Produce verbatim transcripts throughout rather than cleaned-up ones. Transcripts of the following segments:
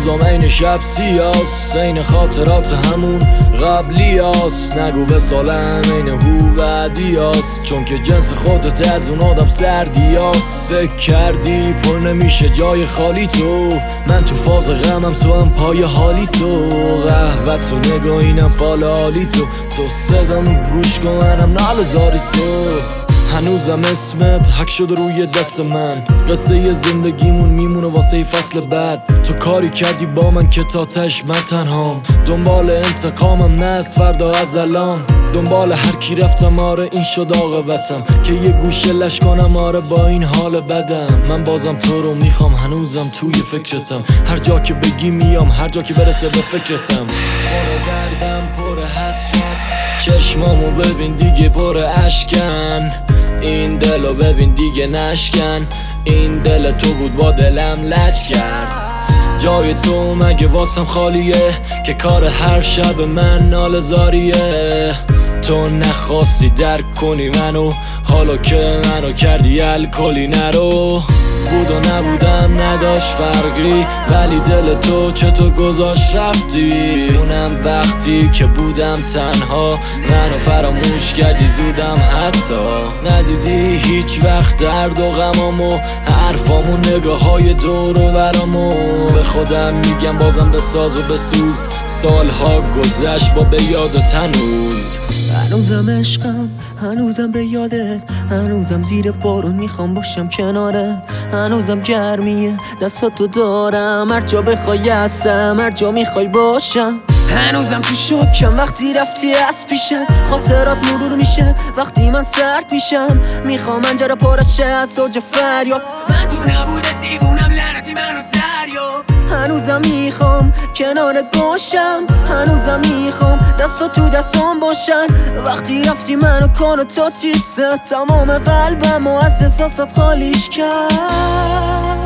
روزام این شب سیاس، این خاطرات همون قبلی هست. نگو وصالم این هو بعدی هست، چون که جنس خودت از اون آدم سردی هست. فکر کردی پر نمیشه جای خالی تو، من تو فاز غمم تو هم پای حالی تو. قهوت و نگاهینم فال حالی تو، تو صدامو گوش کن منم نال زاری تو. هنوزم اسمت حک شده روی دست من، قصه ی زندگیمون میمونه واسه فصل بعد. تو کاری کردی با من که تا تش من تنهام، دنبال انتقامم نه از فردا از الان. دنبال هر کی رفتم آره این شد عاقبتم، که یه گوشه لش کنم آره با این حال بدم. من بازم تو رو میخوام هنوزم توی فکرتم، هر جا که بگی میام هر جا که برسه به فکرتم. پر دردم پر حسرت، چشمامو ببین دیگه پر اشکن. این دلو ببین دیگه نشکن، این دل تو بود با دلم لج کرد. جای تو مگه واسم خالیه که کار هر شب من ناله زاریه. تو نخواستی درک کنی منو، حالا که منو کردی الکلی نرو. بود و نبودم نداشت فرقی، ولی دل تو چطور گذاشت رفتی. اونم وقتی که بودم تنها، منو فراموش کردی زودم حتی. ندیدی هیچ وقت درد و غمامو، حرفامو نگاه های دور و برامو. به خودم میگم بازم بساز و بسوز، سالها گذشت با به یاد و تنوز. هنوزم عشقم، هنوزم به یادت، هنوزم زیر بارون میخوام باشم کنارت. هنوزم گرمیه دستاتو دارم، هر جا بخوای هستم هر جا میخوای باشم. هنوزم تو شوکم وقتی رفتی از پیشم، خاطرات مرور میشه وقتی من سرد میشم. میخوام منجره پرشه از اوج فریاد، من تو نبوده دیوونم لعنتی منو دریاب. هنوزم میخوام کنارت باشم، هنوزم میخوام دستا تو دستام باشن. وقتی رفتی منو کن و تو تیسه، تمام قلبم و از احساسات خالیش کرد.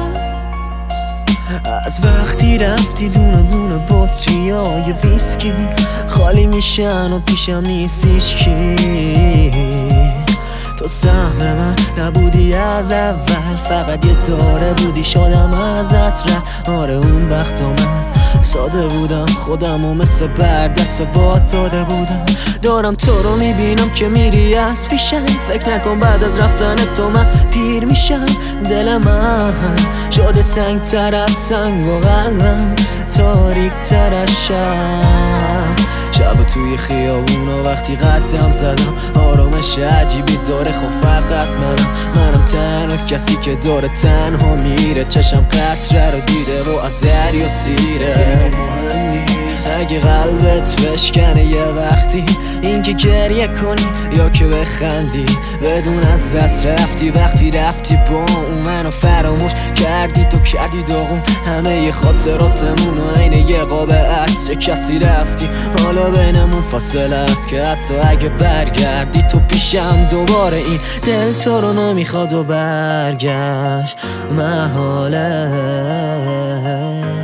از وقتی رفتی دونه دونه بطری های ویسکی خالی میشن و پیشم نیست هیچکی. تو سهم من نبودی از اول، فقط یه داره بودی شدم ازت رفت. آره اون وقتا من ساده بودم، خودم و مثل بردست باد داده بودم. دارم تو رو میبینم که میری از پیشم، فکر نکن بعد از رفتن تو من پیر میشم. دل من شده سنگ تر از سنگ و قلبم تاریک تر از شب. شب توی خیابون و وقتی قدم زدم، آرامش عجیبی داره خب فقط منم. منم تنها کسی که داره تنها میره، چشم قطره رو دیده و از دریا سیره. اگه قلبت بشکنه یه وقتی، این که گریه کنی یا که بخندی، بدون از دست رفتی وقتی رفتی با اون. منو فراموش کردی تو کردی داغون همه ی خاطراتمون و عین یه قاب عکس چه کسی رفتی. حالا بینمون فاصله است که حتی اگه برگردی تو پیشم دوباره، این دل تو رو نمیخواد و برگشت محاله.